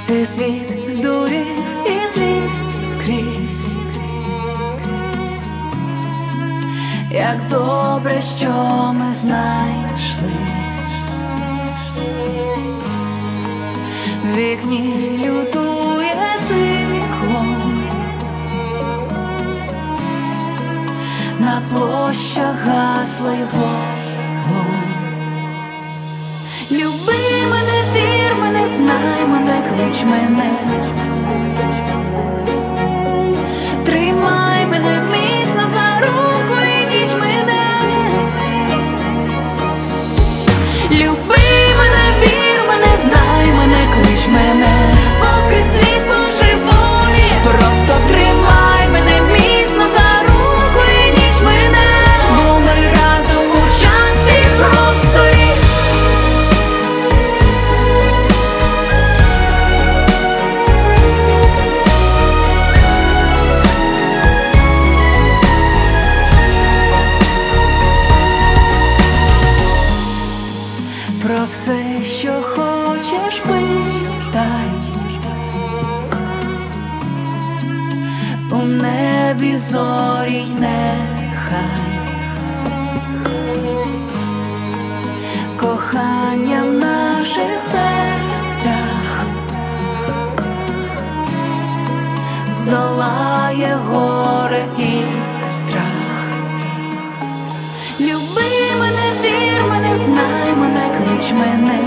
Цей світ здурів і злість скрізь. Як добре, що ми знайшлись. В вікні лютує циклон, на площах гаслий вогонь. Люби мене, вір мене, знай мене, клич мене, тримай мене міцно за руку і ніч мене. Люби мене, вір мене, знай мене, клич мене, поки світ божеволіє. Просто тримай мене міцно за руку і ніч мене, бо ми разом у часі і просторі. Про все, що хочеш, питай. У небі зорі нехай, кохання в наших серцях здолає горе і страх. Люби мене, вір мене, знай мене, клич мене,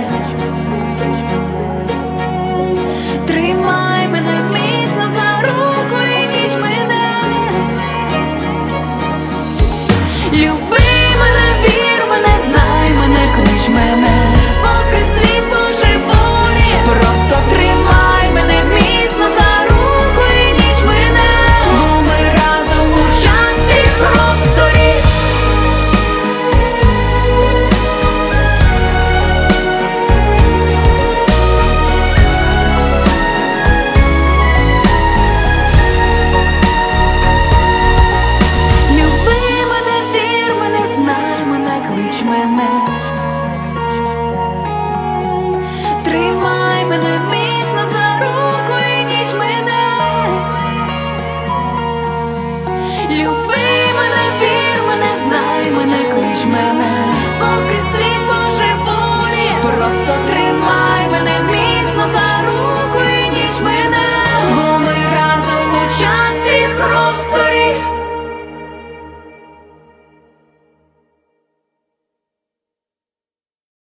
тримай мене міцно за руку і ніч мене. Люби мене, вір мене, знай мене, клич мене, поки світ божеволіє. Просто тримай мене міцно за руку і ніч мене, бо ми разом у часі і просторі. Люби мене, вір мене, знай мене, клич мене,